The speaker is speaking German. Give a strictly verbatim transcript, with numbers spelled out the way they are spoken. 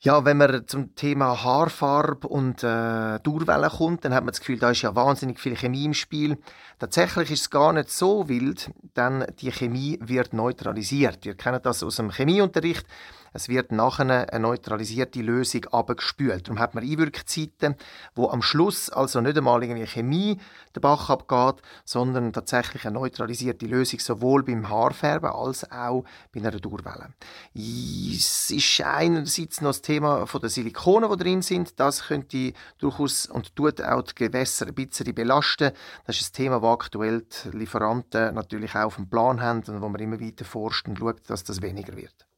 Ja, wenn man zum Thema Haarfarbe und äh, Dauerwelle kommt, dann hat man das Gefühl, da ist ja wahnsinnig viel Chemie im Spiel. Tatsächlich ist es gar nicht so wild, denn die Chemie wird neutralisiert. Wir kennen das aus dem Chemieunterricht. Es wird nachher eine neutralisierte Lösung abgespült. Darum hat man Einwirkzeiten, wo am Schluss also nicht einmal irgendwie Chemie den Bach abgeht, sondern tatsächlich eine neutralisierte Lösung sowohl beim Haarfärben als auch bei einer Dauerwelle. Es ist einerseits noch das Thema der Silikone, die drin sind. Das könnte durchaus und tut auch die Gewässer ein bisschen belasten. Das ist ein Thema, das aktuell die Lieferanten natürlich auch auf dem Plan haben und wo man immer weiter forscht und schaut, dass das weniger wird.